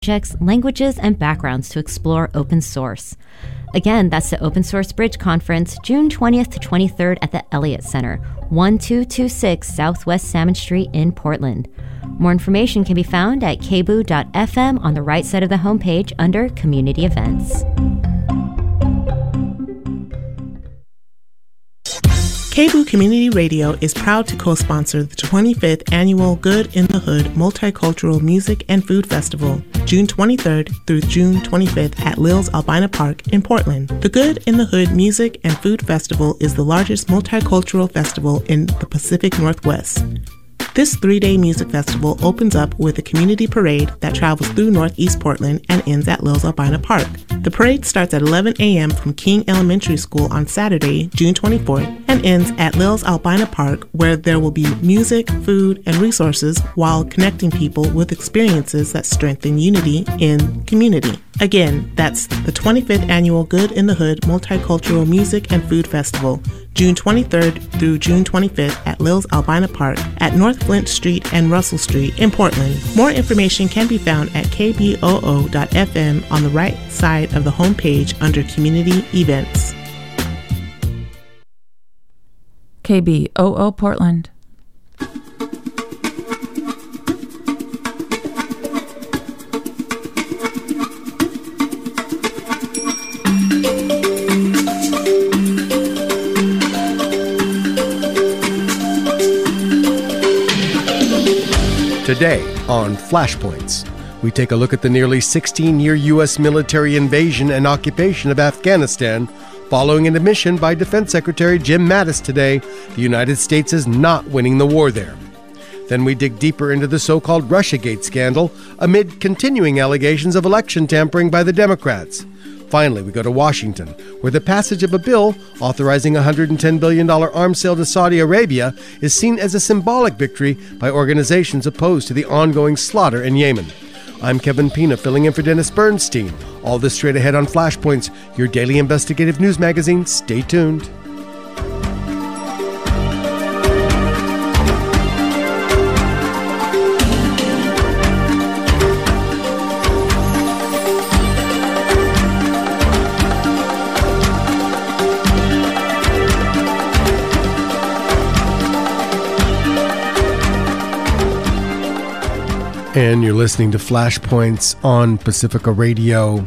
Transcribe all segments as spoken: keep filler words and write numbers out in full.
Projects, languages, and backgrounds to explore open source. Again, that's the Open Source Bridge Conference, June twentieth to twenty-third at the Elliott Center, twelve twenty-six Southwest Salmon Street in Portland. More information can be found at k b o o dot f m on the right side of the homepage under Community Events. K B O O Community Radio is proud to co-sponsor the twenty-fifth Annual Good in the Hood Multicultural Music and Food Festival, June twenty-third through June twenty-fifth at Lil's Albina Park in Portland. The Good in the Hood Music and Food Festival is the largest multicultural festival in the Pacific Northwest. This three-day music festival opens up with a community parade that travels through Northeast Portland and ends at Lil's Albina Park. The parade starts at eleven a.m. from King Elementary School on Saturday, June twenty-fourth, and ends at Lil's Albina Park, where there will be music, food, and resources while connecting people with experiences that strengthen unity in community. Again, that's the twenty-fifth Annual Good in the Hood Multicultural Music and Food Festival, June twenty-third through June twenty-fifth at Lil's Albina Park at North Flint Street and Russell Street in Portland. More information can be found at k b o o dot f m on the right side of the homepage under Community Events. K B O O Portland. Today on Flashpoints, we take a look at the nearly sixteen-year U S military invasion and occupation of Afghanistan. Following an admission by Defense Secretary Jim Mattis today, the United States is not winning the war there. Then we dig deeper into the so-called Russiagate scandal amid continuing allegations of election tampering by the Democrats. Finally, we go to Washington, where the passage of a bill authorizing a one hundred ten billion dollars arms sale to Saudi Arabia is seen as a symbolic victory by organizations opposed to the ongoing slaughter in Yemen. I'm Kevin Pina, filling in for Dennis Bernstein. All this straight ahead on Flashpoints, your daily investigative news magazine. Stay tuned. And you're listening to Flashpoints on Pacifica Radio.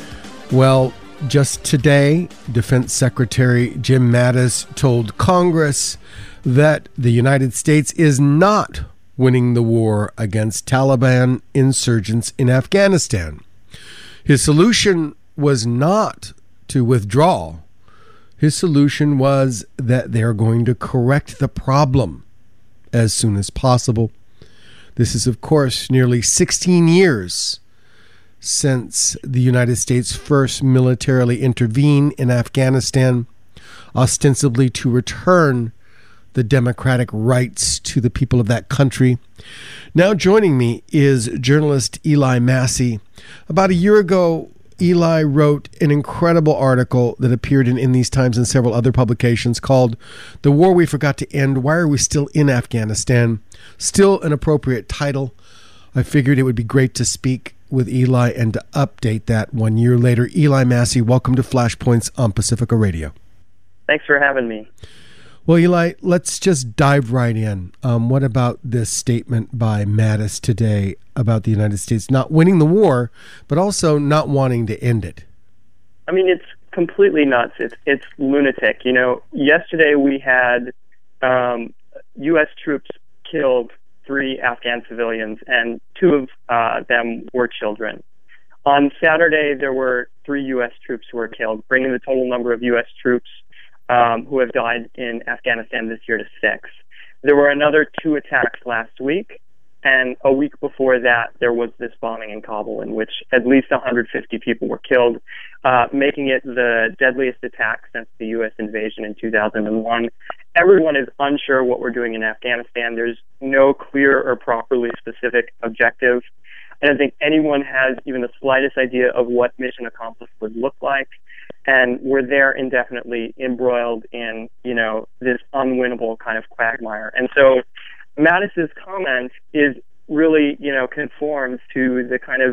Well, just today, Defense Secretary Jim Mattis told Congress that the United States is not winning the war against Taliban insurgents in Afghanistan. His solution was not to withdraw. His solution was that they're going to correct the problem as soon as possible. This is, of course, nearly sixteen years since the United States first militarily intervened in Afghanistan, ostensibly to return the democratic rights to the people of that country. Now joining me is journalist Eli Massey. About a year ago, Eli wrote an incredible article that appeared in, in These Times and several other publications called "The War We Forgot to End, Why Are We Still in Afghanistan?" Still an appropriate title. I figured it would be great to speak with Eli and to update that one year later. Eli Massey, welcome to Flashpoints on Pacifica Radio. Thanks for having me. Well, Eli, let's just dive right in. Um, what about this statement by Mattis today about the United States not winning the war, but also not wanting to end it? I mean, it's completely nuts. It's it's lunatic. You know, yesterday we had um, U S troops killed three Afghan civilians, and two of uh, them were children. On Saturday, there were three U S troops who were killed, bringing the total number of U S troops um, who have died in Afghanistan this year to six. There were another two attacks last week, and a week before that, there was this bombing in Kabul in which at least one hundred fifty people were killed, uh, making it the deadliest attack since the U S invasion in two thousand one. Everyone is unsure what we're doing in Afghanistan. There's no clear or properly specific objective. I don't think anyone has even the slightest idea of what mission accomplished would look like. And we're there indefinitely embroiled in, you know, this unwinnable kind of quagmire. And so Mattis's comment is really, you know, conforms to the kind of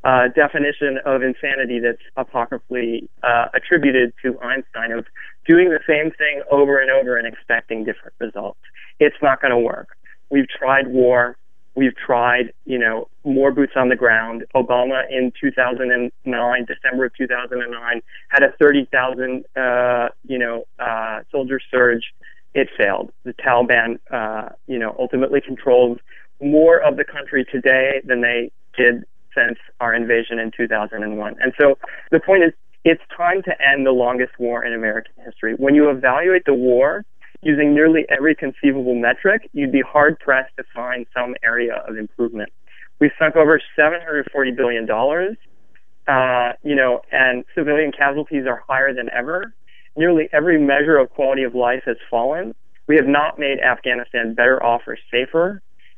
uh, definition of insanity that's apocryphally uh, attributed to Einstein of doing the same thing over and over and expecting different results. It's not going to work. We've tried war. We've tried, you know, more boots on the ground. Obama in two thousand nine, December of two thousand nine, had a thirty thousand, uh, you know, uh, soldier surge. It failed. The Taliban, uh, you know, ultimately controls more of the country today than they did since our invasion in two thousand one. And so the point is, it's time to end the longest war in American history. When you evaluate the war using nearly every conceivable metric, you'd be hard-pressed to find some area of improvement. We've sunk over seven hundred forty billion dollars, uh, you know, and civilian casualties are higher than ever. Nearly every measure of quality of life has fallen. We have not made Afghanistan better off or safer.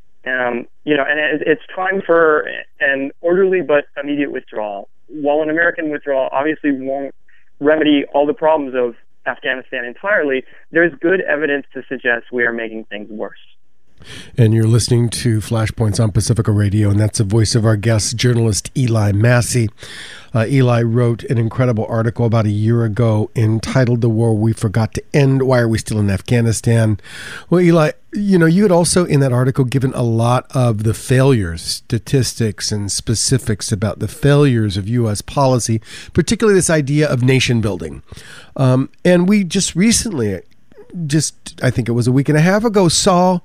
Um, you know, and it, it's time for an orderly but immediate withdrawal. While an American withdrawal obviously won't remedy all the problems of Afghanistan entirely, there's good evidence to suggest we are making things worse. And you're listening to Flashpoints on Pacifica Radio, and that's the voice of our guest, journalist Eli Massey. Uh, Eli wrote an incredible article about a year ago entitled "The War We Forgot to End. Why Are We Still in Afghanistan?" Well, Eli, you know, you had also in that article given a lot of the failures, statistics and specifics about the failures of U S policy, particularly this idea of nation building. Um, and we just recently, just I think it was a week and a half ago, saw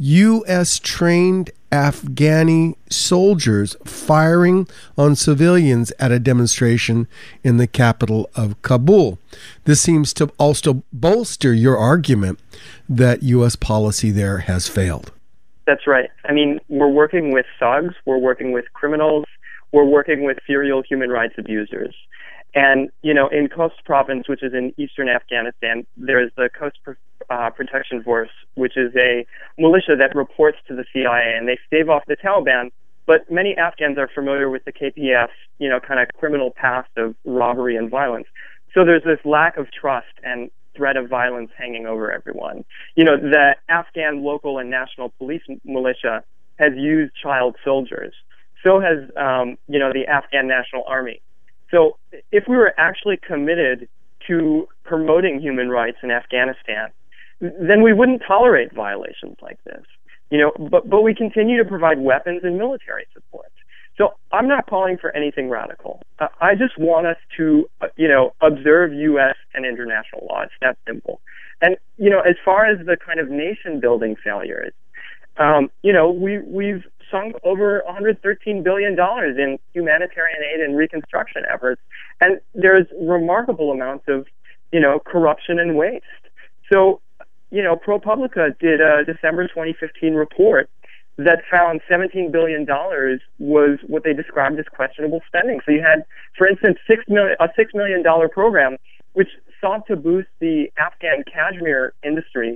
U S trained Afghani soldiers firing on civilians at a demonstration in the capital of Kabul. This seems to also bolster your argument that U S policy there has failed. That's right. I mean, we're working with thugs, we're working with criminals, we're working with serial human rights abusers. And, you know, in Khost province, which is in eastern Afghanistan, there is the Coast uh, Protection Force, which is a militia that reports to the C I A, and they stave off the Taliban. But many Afghans are familiar with the K P F's, you know, kind of criminal past of robbery and violence. So there's this lack of trust and threat of violence hanging over everyone. You know, the Afghan local and national police militia has used child soldiers. So has, um, you know, the Afghan National Army. So if we were actually committed to promoting human rights in Afghanistan, then we wouldn't tolerate violations like this. You know, but but we continue to provide weapons and military support. So I'm not calling for anything radical. Uh, I just want us to, uh, you know, observe U S and international law. It's that simple. And, you know, as far as the kind of nation-building failures, um, you know, we, we've sunk over one hundred thirteen billion dollars in humanitarian aid and reconstruction efforts. And there's remarkable amounts of, you know, corruption and waste. So, you know, ProPublica did a December twenty fifteen report that found seventeen billion dollars was what they described as questionable spending. So you had, for instance, six million, a six million dollars program which sought to boost the Afghan cashmere industry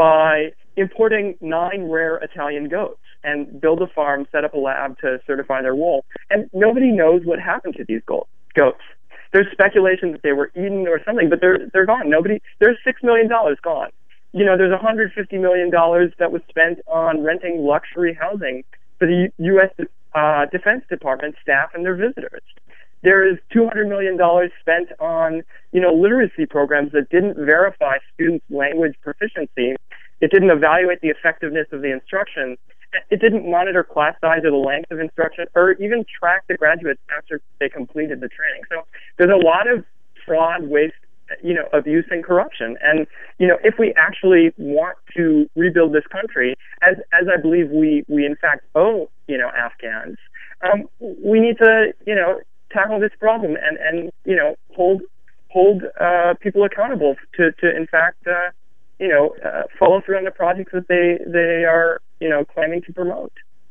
by importing nine rare Italian goats and build a farm, set up a lab to certify their wool. And nobody knows what happened to these goats. There's speculation that they were eaten or something, but they're they're gone. Nobody. There's six million dollars gone. You know, there's one hundred fifty million dollars that was spent on renting luxury housing for the U S Uh, Defense Department staff and their visitors. There is two hundred million dollars spent on, you know, literacy programs that didn't verify students' language proficiency. It didn't evaluate the effectiveness of the instruction. It didn't monitor class size or the length of instruction, or even track the graduates after they completed the training. So there's a lot of fraud, waste, you know, abuse and corruption. And, you know, if we actually want to rebuild this country, as as I believe we, we in fact owe, you know, Afghans, um, we need to, you know, tackle this problem and, and you know, hold hold uh, people accountable to, to in fact, uh, you know, uh, follow through on the projects that they, they are, you know, claiming to promote.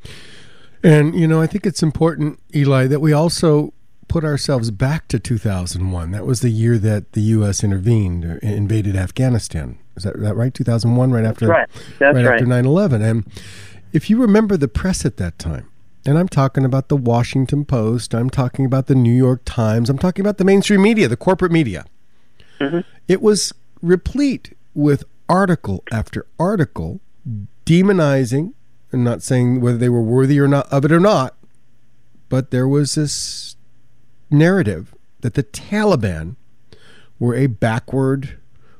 And, you know, I think it's important, Eli, that we also put ourselves back to two thousand one. That was the year that the U S intervened, or invaded Afghanistan. Is that, that right? two thousand one, right after, That's right. That's right right. after nine eleven. And if you remember the press at that time, and I'm talking about the Washington Post, I'm talking about the New York Times, I'm talking about the mainstream media, the corporate media. Mm-hmm. It was replete with article after article demonizing, and not saying whether they were worthy or not of it or not, but there was this narrative that the Taliban were a backward,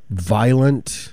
violent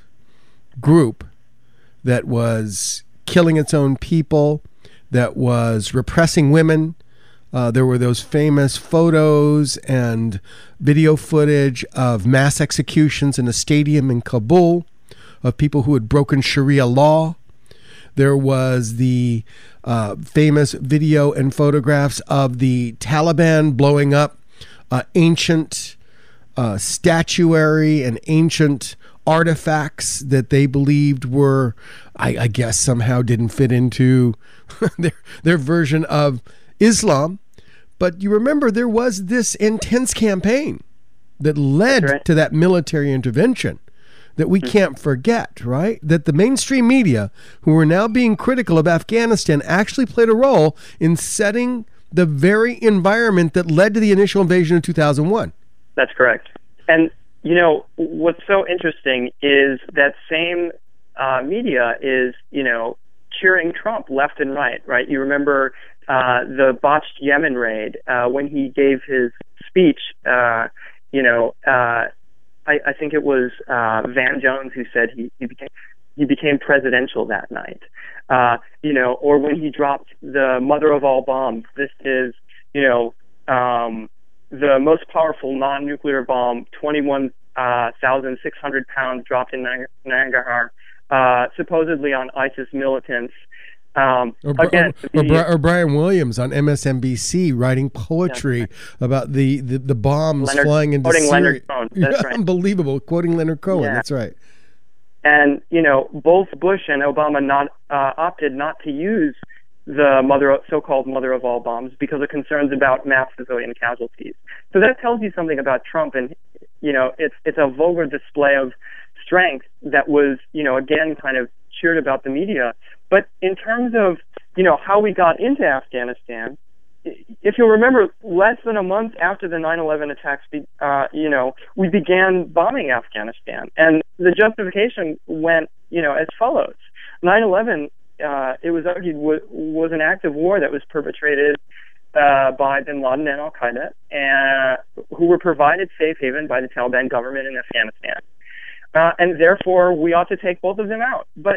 group that was killing its own people, that was repressing women. Uh, there were those famous photos and video footage of mass executions in a stadium in Kabul of people who had broken Sharia law. There was the uh, famous video and photographs of the Taliban blowing up uh, ancient uh, statuary and ancient artifacts that they believed were, I, I guess, somehow didn't fit into their their version of Islam. But you remember there was this intense campaign that led right. to that military intervention that we can't forget, right? That the mainstream media, who are now being critical of Afghanistan, actually played a role in setting the very environment that led to the initial invasion of two thousand one. That's correct. And, you know, what's so interesting is that same uh, media is, you know, cheering Trump left and right, right? You remember uh, the botched Yemen raid uh, when he gave his speech, uh, you know, uh, I, I think it was uh, Van Jones who said he, he became he became presidential that night. Uh, you know, or when he dropped the mother of all bombs. This is, you know, um, the most powerful non-nuclear bomb, twenty-one thousand six hundred pounds, dropped in Nangarhar, uh, supposedly on ISIS militants. Um, or, again, or, or, or Brian Williams on M S N B C writing poetry right. about the, the, the bombs Leonard, flying into quoting Syria. Leonard Cohen. That's right. Unbelievable, quoting Leonard Cohen. Yeah. That's right. And, you know, both Bush and Obama not uh, opted not to use the mother, of, so-called mother of all bombs because of concerns about mass civilian casualties. So that tells you something about Trump, and, you know, it's it's a vulgar display of strength that was, you know, again, kind of cheered about the media. But in terms of, you know, how we got into Afghanistan, if you'll remember, less than a month after the nine eleven attacks, uh, you know, we began bombing Afghanistan. And the justification went, you know, as follows. nine eleven, uh, it was argued, w- was an act of war that was perpetrated uh, by bin Laden and al-Qaeda, and, who were provided safe haven by the Taliban government in Afghanistan. Uh, and therefore, we ought to take both of them out. But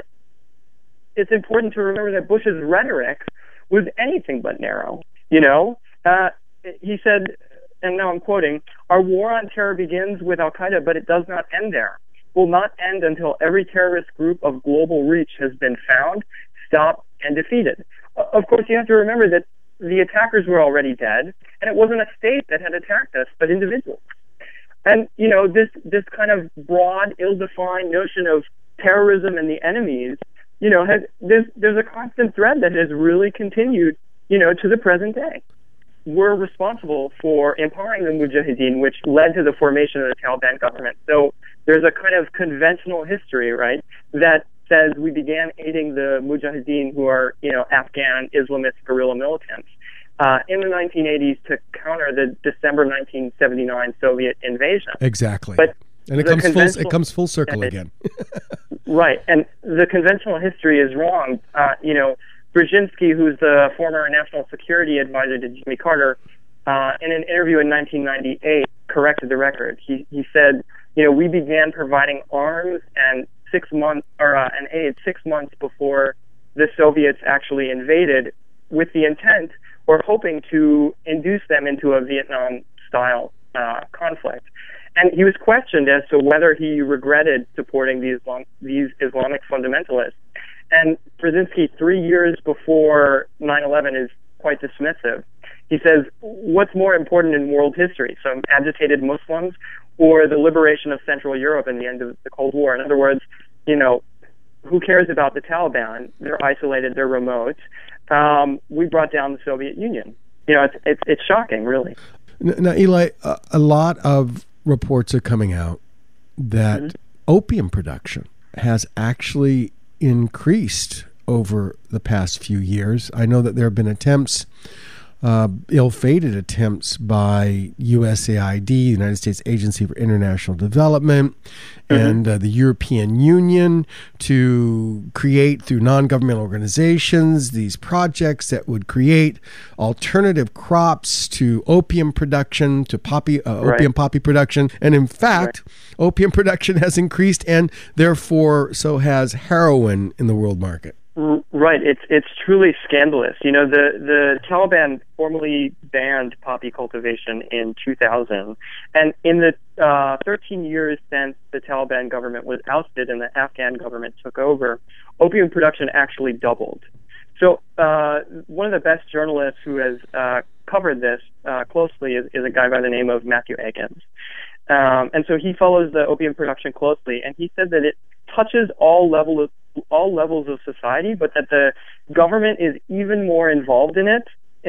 it's important to remember that Bush's rhetoric was anything but narrow. You know, uh, he said, and now I'm quoting, "Our war on terror begins with al-Qaeda, but it does not end there. Will not end until every terrorist group of global reach has been found, stopped, and defeated." Of course, you have to remember that the attackers were already dead, and it wasn't a state that had attacked us, but individuals. And, you know, this, this kind of broad, ill-defined notion of terrorism and the enemies, you know, has, there's, there's a constant thread that has really continued, you know, to the present day. We're responsible for empowering the Mujahideen, which led to the formation of the Taliban government. So there's a kind of conventional history, right, that says we began aiding the Mujahideen, who are, you know, Afghan Islamist guerrilla militants, uh, in the nineteen eighties to counter the December nineteen seventy-nine Soviet invasion. Exactly. But and it comes full, it comes full circle it, again. Right. And the conventional history is wrong. Uh, you know, Brzezinski, who's the former national security advisor to Jimmy Carter, uh, in an interview in nineteen ninety-eight, corrected the record. He he said, you know, we began providing arms and six months or uh, and aid six months before the Soviets actually invaded, with the intent or hoping to induce them into a Vietnam-style uh, conflict. And he was questioned as to whether he regretted supporting these Islam, these Islamic fundamentalists. And Brzezinski, three years before nine eleven, is quite dismissive. He says, what's more important in world history, some agitated Muslims or the liberation of Central Europe and the end of the Cold War? In other words, you know, who cares about the Taliban? They're isolated, they're remote. Um, we brought down the Soviet Union. You know, it's it's, it's shocking, really. Now, Eli, a, a lot of reports are coming out that mm-hmm. opium production has actually increased over the past few years. I know that there have been attempts uh, ill-fated attempts by U S A I D, United States Agency for International Development, mm-hmm. and uh, the European Union to create, through non-governmental organizations, these projects that would create alternative crops to opium production, to poppy, uh, right. opium poppy production. And in fact, right. opium production has increased, and therefore so has heroin in the world market. Right. It's it's truly scandalous. You know, the, the Taliban formally banned poppy cultivation in two thousand. And in the uh, thirteen years since the Taliban government was ousted and the Afghan government took over, opium production actually doubled. So uh, one of the best journalists who has uh, covered this uh, closely is, is a guy by the name of Matthew Eggins. Um, and so he follows the opium production closely, and he said that it touches all levels of all levels of society, but that the government is even more involved in it.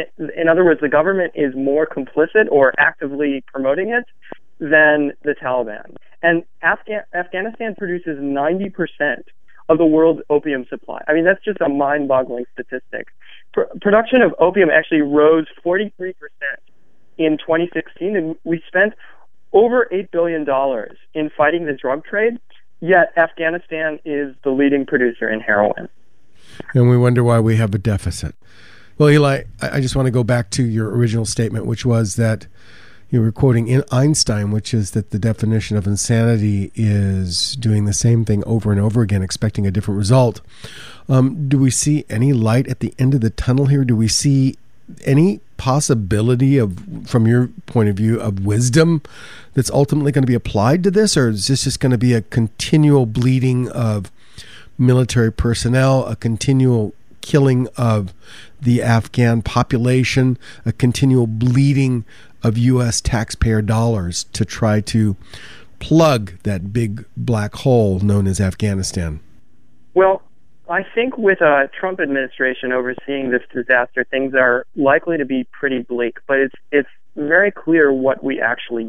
In other words, the government is more complicit or actively promoting it than the Taliban. And Afga- Afghanistan produces ninety percent of the world's opium supply. I mean, that's just a mind-boggling statistic. Pr- production of opium actually rose forty-three percent in twenty sixteen, and we spent over eight billion dollars in fighting the drug trade. Yet Afghanistan is the leading producer in heroin. And we wonder why we have a deficit. Well, Eli, I just want to go back to your original statement, which was that you were quoting Einstein, which is that the definition of insanity is doing the same thing over and over again, expecting a different result. Um, do we see any light at the end of the tunnel here? Do we see any possibility of, from your point of view, of wisdom that's ultimately going to be applied to this? Or is this just going to be a continual bleeding of military personnel, a continual killing of the Afghan population, a continual bleeding of U S taxpayer dollars to try to plug that big black hole known as Afghanistan? Well, I think with a Trump administration overseeing this disaster, things are likely to be pretty bleak, but it's it's very clear what we actually